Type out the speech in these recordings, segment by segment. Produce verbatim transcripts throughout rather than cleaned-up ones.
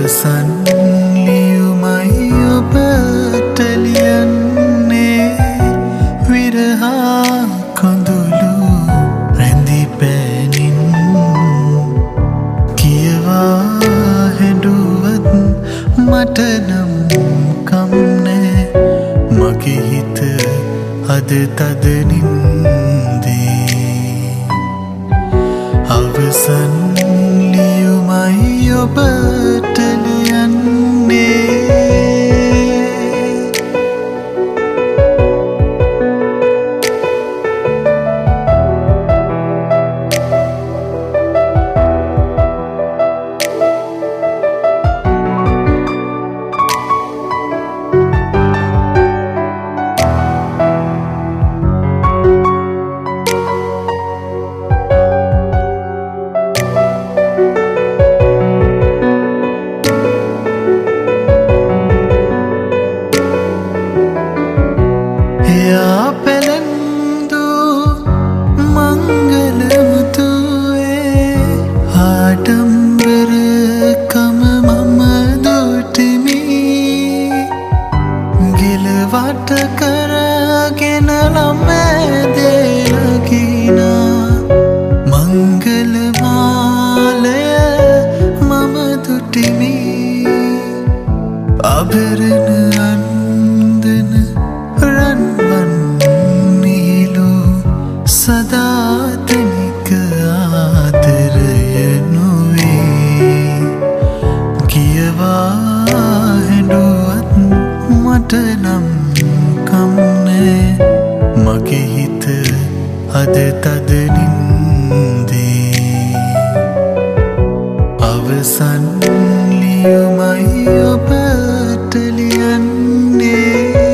අවසන් ලියුමයි ඔබට ලියන්නේ විරහා කොඳුළු රැඳි පැනින් කියවා හැඬුවත් මට නම් කම්නෑ මගේ හිත අද තද නින්දේ අවසන් ලියුමයි ඔබට ලියන්නේ වට කරගෙන ළමැදේ ලගිනා මංගල මාලය මම දුටිමි අබරණ අන්දන රන්වන් නිලු සදාතනික ආදරය නොවේ කියවා හැඬුවත් මට නම් කම්නෑ මගේ හිත අද තද නින්දේ අවසන් ලියුමයි ඔබට ලියන්නේ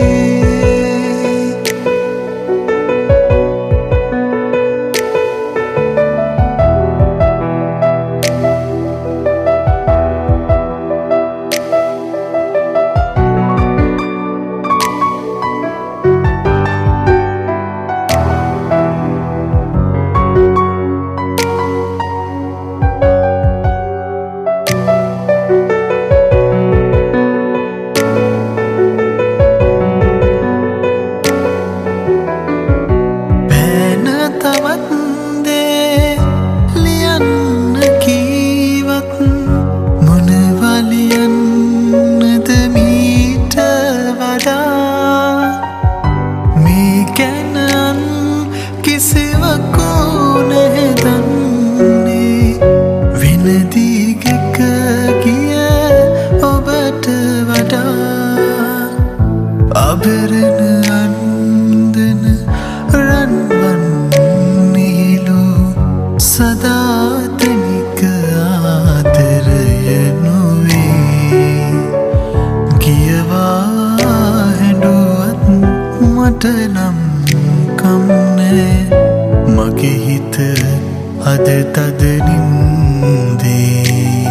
අබරණ අන්දන රන්වන් නිලු සදාතනික ආදරය නොවේ කියවා හැඬුවත් මට නම් කම්නෑ මගේ හිත අද තද නින්දේ